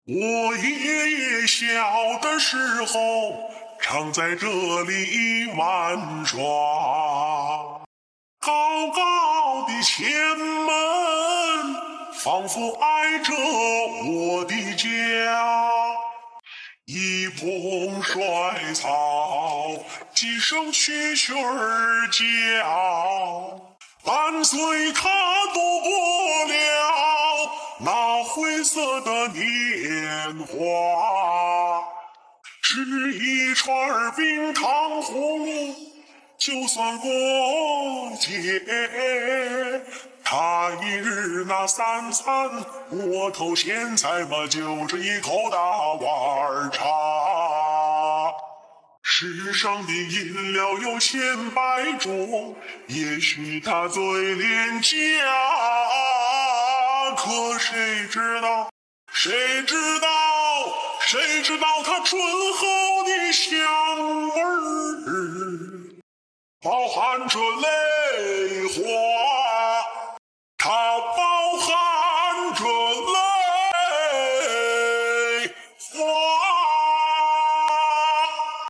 我爷爷小的时候常在这里玩耍，高高的前门仿佛挨着我的家，一捧衰草，几声蛐蛐儿叫，伴随他度过了那灰色的年华。吃一串冰糖葫芦就算过节，他一日那三餐窝头咸菜嘛，就是一口大碗茶。世上的饮料有千百种，也许他最廉价，可谁知道，谁知道，谁知道它醇厚的香味儿，饱含着泪花。